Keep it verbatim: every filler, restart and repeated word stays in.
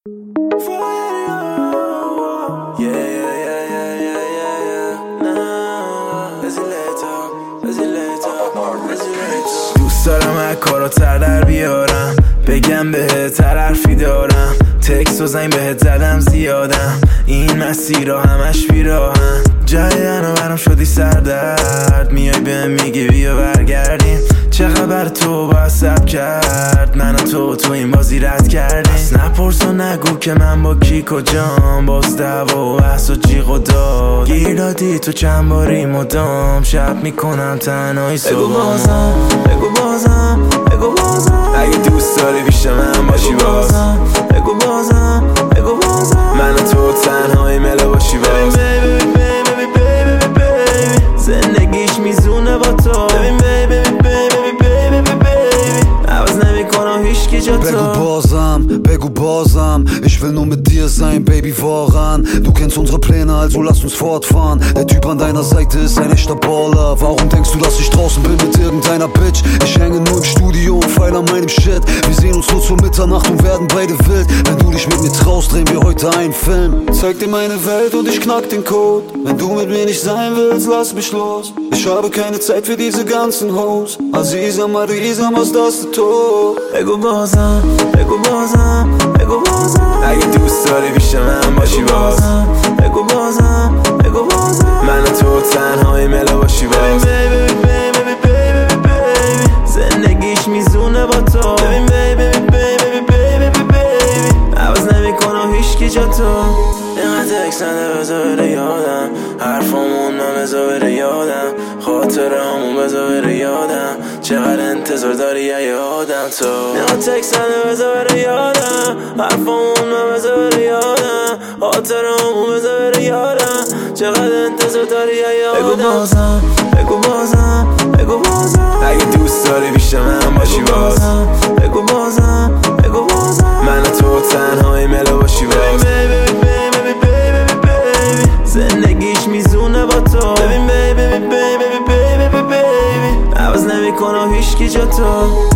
دوست دارم هر کارو تر در بیارم، بگم بهت هر حرفی دارم، تکس و زنگ بهت زدم زیادم، این مسیرها همش بیراهن، جریانو برام شدی سردرد، میای بهم میگی بیا برگردیم، چه خبر تو با سب کرد، من و تو تو این بازی رد کردیم، پس نپرس و نگو که من با کی کجام، باز دعوا و بحث و جیغ و داد، گیر دادی تو چند باری مدام، شب میکنم تنهایی صبح. بگو بازم بگو بازم بگو بازم اگه دوست داری پیش من باشی باز، بگو بازم بگو بازم من و تو تنهایی ملا باشی باز. ببین بیبی بیبی بیبی بیبی زندگیش میزونه با تو، ببین بیبی بیبی بیبی بیبی عوض نمیکنم هیچکی جا تو. Begu Borsam, Begu Borsam, ich will nur mit dir sein, Baby, woran? Du kennst unsere Pläne, also lass uns fortfahren. Der Typ an deiner Seite ist ein echter Baller. Warum denkst du, dass ich draußen bin mit irgendeiner Bitch? Ich hänge nur im Studio und feil an meinem Shit. Wir sehen uns nur zur Mitternacht und werden beide wild. Wenn du dich mit mir traust, drehen wir heute einen Film. Zeig dir meine Welt und ich knack den Code. Wenn du mit mir nicht sein willst, lass mich los. Ich habe keine Zeit für diese ganzen Hoes. Aziza, Marisa, was das du tust? بگو بازم بگو بازم بگو بازم اگه دوست داری پیش من باشی باز، بگو بازم بگو بازم من و تو تنهایی ملا باشی باز. ببین بیبی بیبی بیبی زندگیش میزونه با تو، ببین بیبی بیبی بیبی بیبی عوض نمیکنم هیچکی جا تو. اینقدر تکس نده بذار بره یادم، حرفامون من بذار بره یادم، خاطرهامون بذار بره یادم، چقدر انتظار داری یه آدم تو. اینقدر تکس نده بذار بره یادم، حرفامون من بذار بره یادم، خاطرهامون بذار بره یادم، چقدر انتظار داری یه آدم. بگو بازم بگو بازم بگو بازم اگه دوست داری پیش من باشی باز، بگو بازم بگو بازم من و تو تنهایی ملا باشی باز. زندگیش میزونه با تو، ببین بیبی بیبی بیبی بیبی عوض نمیکنم هیچکی جا تو.